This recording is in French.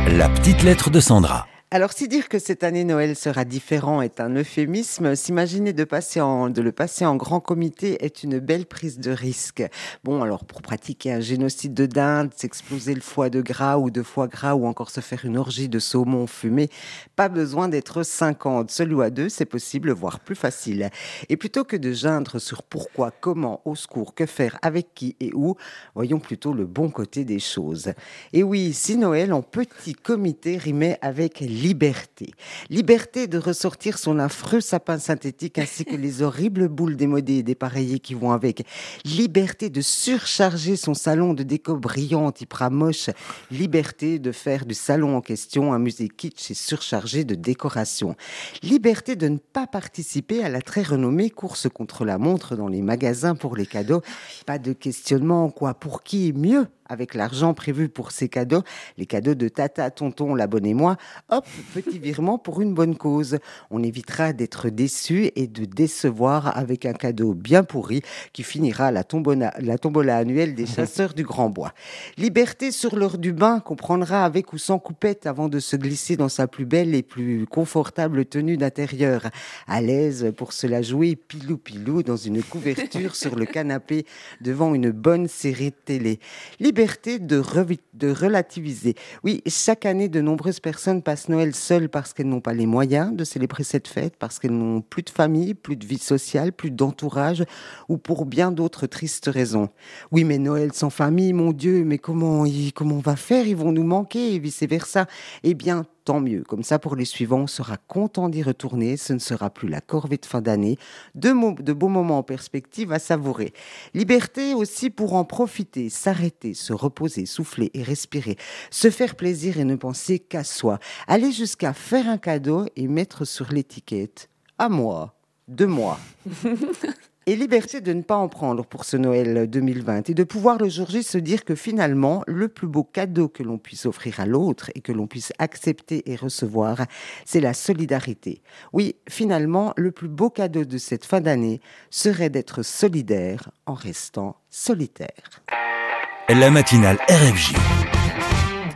La petite lettre de Sandra. Alors, si dire que cette année Noël sera différent est un euphémisme, s'imaginer de le passer en grand comité est une belle prise de risque. Bon, alors pour pratiquer un génocide de dinde, s'exploser le foie de gras ou de foie gras ou encore se faire une orgie de saumon fumé, pas besoin d'être 50. Seul ou à deux, c'est possible, voire plus facile. Et plutôt que de geindre sur pourquoi, comment, au secours, que faire, avec qui et où, voyons plutôt le bon côté des choses. Et oui, si Noël en petit comité rimait avec liberté. Liberté de ressortir son affreux sapin synthétique ainsi que les horribles boules démodées et dépareillées qui vont avec. Liberté de surcharger son salon de déco brillante, hyper moche. Liberté de faire du salon en question un musée kitsch et surchargé de décoration. Liberté de ne pas participer à la très renommée course contre la montre dans les magasins pour les cadeaux. Pas de questionnement, quoi. Pour qui mieux? Avec l'argent prévu pour ces cadeaux, les cadeaux de tata, tonton, la bonne et moi, hop, petit virement pour une bonne cause. On évitera d'être déçu et de décevoir avec un cadeau bien pourri qui finira la tombola annuelle des chasseurs du Grand Bois. Liberté sur l'heure du bain qu'on prendra avec ou sans coupette avant de se glisser dans sa plus belle et plus confortable tenue d'intérieur. À l'aise pour se la jouer pilou-pilou dans une couverture sur le canapé devant une bonne série de télé. Liberté de relativiser. Oui, chaque année, de nombreuses personnes passent Noël seules parce qu'elles n'ont pas les moyens de célébrer cette fête, parce qu'elles n'ont plus de famille, plus de vie sociale, plus d'entourage, ou pour bien d'autres tristes raisons. Oui, mais Noël sans famille, mon Dieu, mais comment on va faire? Ils vont nous manquer et vice-versa. Eh bien, tant mieux. Comme ça, pour les suivants, on sera content d'y retourner. Ce ne sera plus la corvée de fin d'année. De beaux moments en perspective à savourer. Liberté aussi pour en profiter, s'arrêter, se reposer, souffler et respirer. Se faire plaisir et ne penser qu'à soi. Aller jusqu'à faire un cadeau et mettre sur l'étiquette « à moi, de moi ». Et liberté de ne pas en prendre pour ce Noël 2020 et de pouvoir le jour J se dire que finalement, le plus beau cadeau que l'on puisse offrir à l'autre et que l'on puisse accepter et recevoir, c'est la solidarité. Oui, finalement, le plus beau cadeau de cette fin d'année serait d'être solidaire en restant solitaire. La matinale RFJ.